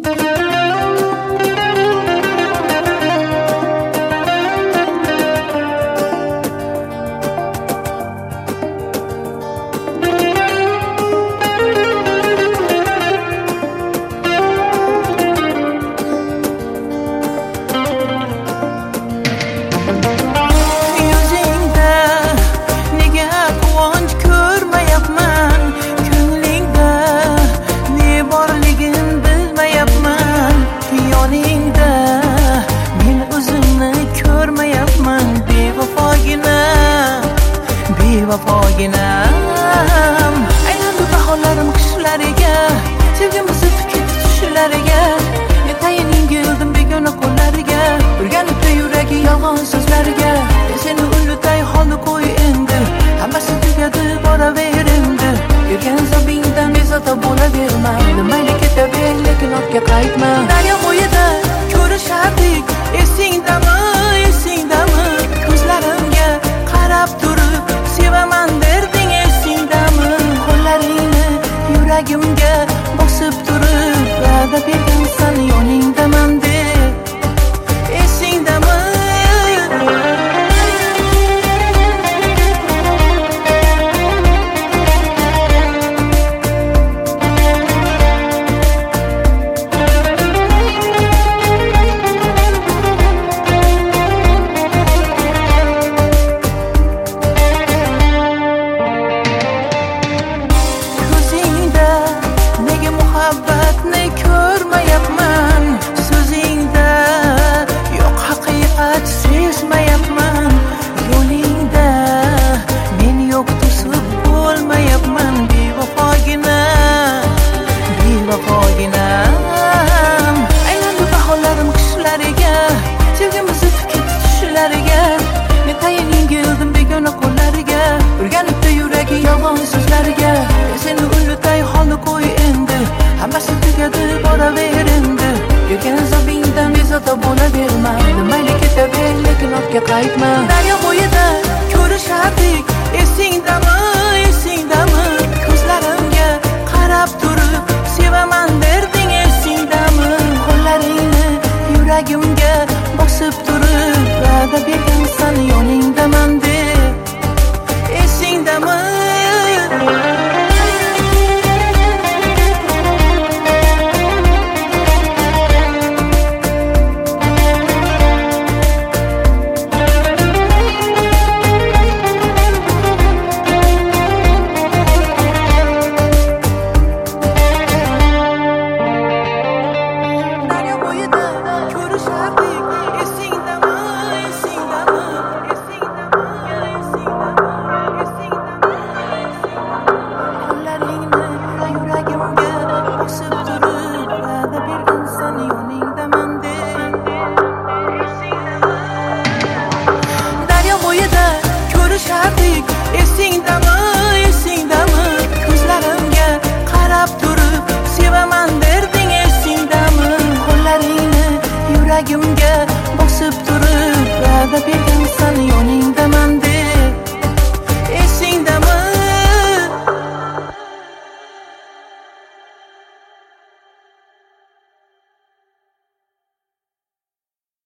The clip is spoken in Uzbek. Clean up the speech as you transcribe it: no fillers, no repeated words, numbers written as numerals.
Bevafoginam aylandi bahorlarim qishlariga, sevgimiz o'tib ketdi tushlariga. Men tayining yildim begona qo'llariga, o'rganibdi yuragi yolg'on so'zlariga. Men seni ulutay holni qo'y endi, hammasi tugadi boraver endi. Yurgan zobingdan bezovta bo'laverma, mayli ketaver lekin ortga qaytma. Daryo bo'yida ko'rishardik, esingdami, esingdami? Ko'zlarimga qarab turib sevaman derding, esingdami? Qo'llaringni yuragimga bosib turib va'da bergansan yoningdaman deb, esingdami? Muhabbatni ko'rmayapman, so'zingda yo'q haqiqat sezmayapman. Yo'lingda men yo'q to'sib bo'lmayapman. Bevafoginam, bevafoginam aylandi bahorlarim qishlariga, sevgimiz o'tib ketdi tushlariga. Men tayining yildim begona qo'llariga, o'rganibdi yuragi yolg'on so'zlariga. Men seni ulutay holni qo'y endi, hammasi tugadi boraver endi. Yurgan zobingdan bezovta bo'laverma, mayli ketaver lekin ortga qaytma. Daryo bo'yida